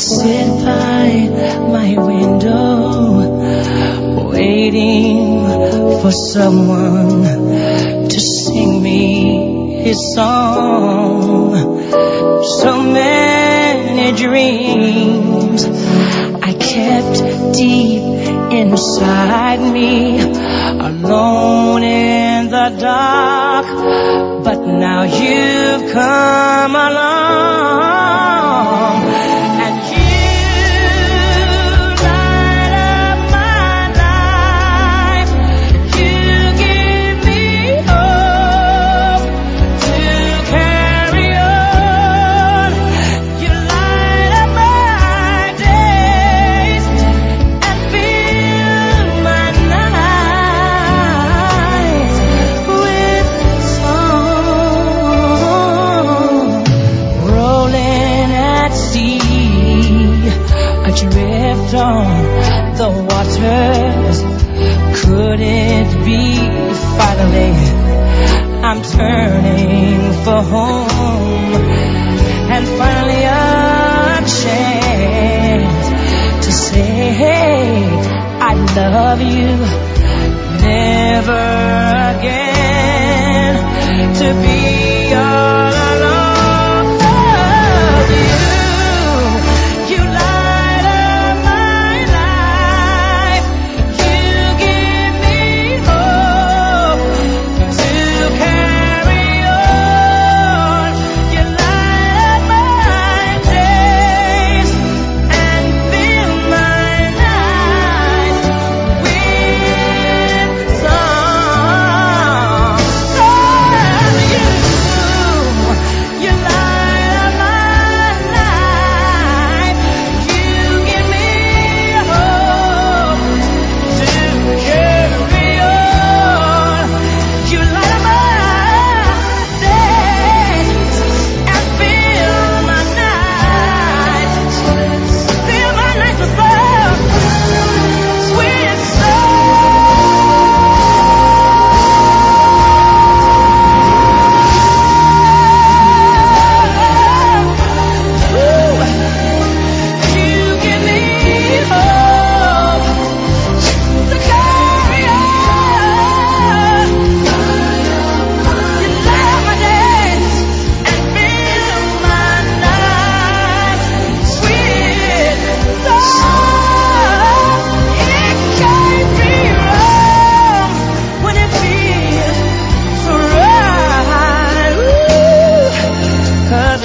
sit by my window, waiting for someone to sing me his song. So many dreams I kept deep inside me, alone in the dark. But now you've come along, and you light up my life. You give me hope to carry on. You light up my days and fill my nights with song. Rolling at sea, adrift on the waters. Could it be finally I'm turning for home, and finally a chance to say I love you, never again to be all alone. You light up my life. You give me hope to carry on. You light up my days and fill my nights with song. You light up my life. You give me hope to carry on. You light up my days and fill my nights with love, sweet You give me hope to carry on. You light up my days and fill my nights sweet love. It can't be wrong when it feels so right. Ooh, 'cause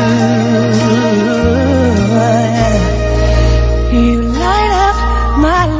you light up my life.